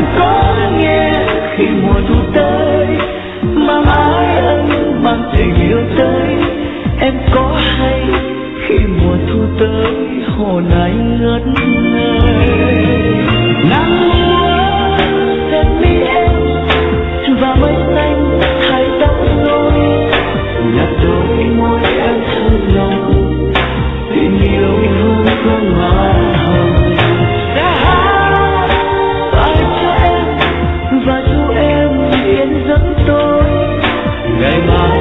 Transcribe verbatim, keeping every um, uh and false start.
có nghe khi mùa thu tới, mang ái ân mang tình yêu tới. Em có hay khi mùa thu tới hồ này ngất ngây. Nắng mưa lên mi em và mây xanh thay tóc nối, nhạt đôi môi em thơm nồng, tình yêu hương thơm hoa hồng. Sẽ hát bài cho em và dù em yên dẫn tôi ngày mai.